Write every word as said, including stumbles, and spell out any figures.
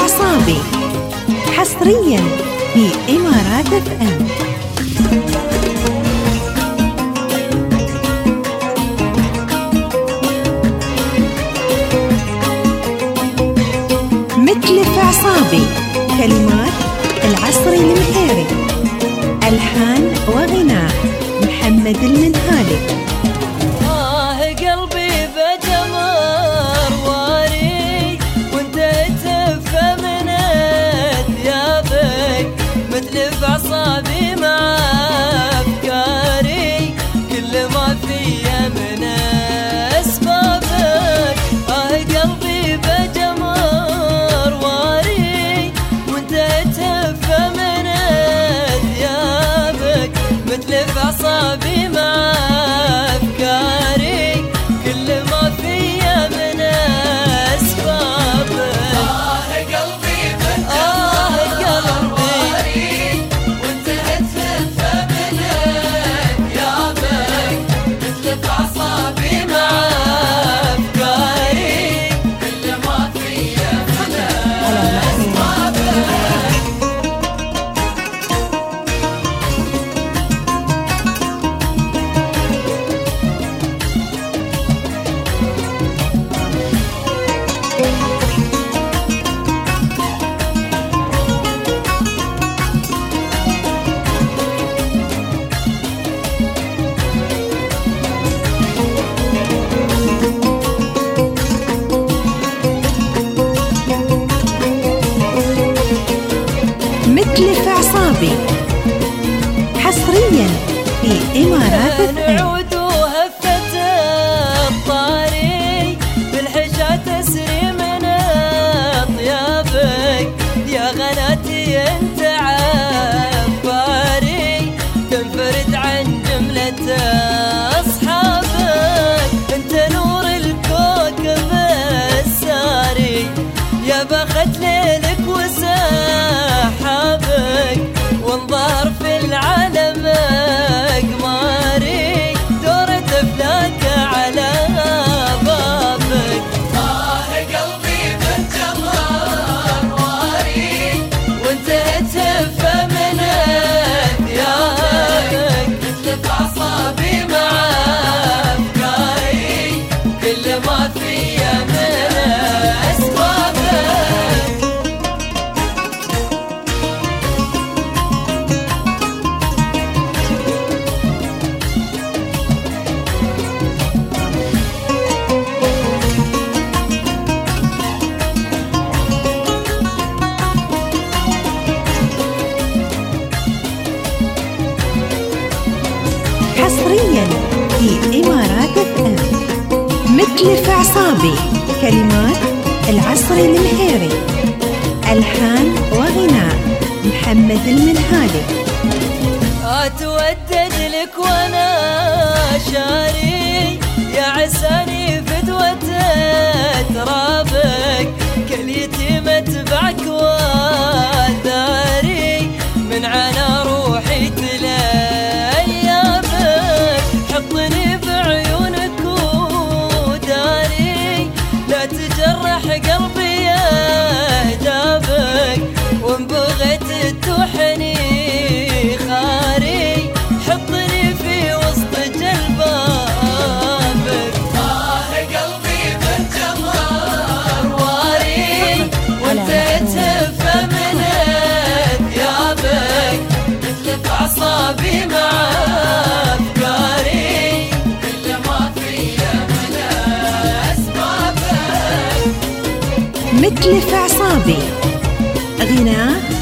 أعصابي حصريا في إمارات اف ام. متلف أعصابي، كلمات العصري المحيري، ألحان وغناء محمد المنهالي. آه قلبي بجمر واري وانت تفهم من ثيابك، متلف أعصابي مع أفكاري كل ما فيا من أسبابك. آه قلبي بجمر واري وانت تفهم من ثيابك، متلف أعصابي مع أفكاري كل ما فيا من أسبابك. آه قلبي آه قلبي وانت تفهم من ثيابك، متلف أعصابي مع أفكاري كل ما فيا من أسبابك. متلف أعصابي حصريا في إمارات اف ام. نعود وهفة الطاري بالحشا تسري من طيابك، يا غناتي انت عباري تنفرد عن جملة أصحابك، انت نور الكوكب الساري، يا بخت ليلك وسحابك، وانظهر في العالم أقماري دورة أفلاك على بابك. آه قلبي بالجمر واري وانت تفهم من ثيابك، متلف أعصابي مع أفكاري كل ما فيا من أسبابك. حصريا في إمارات اف ام. متلف أعصابي، كلمات العصري المحيري، ألحان وغناء محمد المنهالي. أتودد لك وانا شاري، يا عساني فدوة ترابك، كل يتيم اتبعك وداري من عنا روحي تلايابك، حطني بعيونك وداري لا تجرح قلبي يا هدابك، وان بغيت تتوحني خاري حطني في وسط جلبابك. آه قلبي بالجمر واري وانت تفهم من ثيابك، متلف أعصابي مع أفكاري كل ما فيا من أسبابك. متلف أعصابي، غناء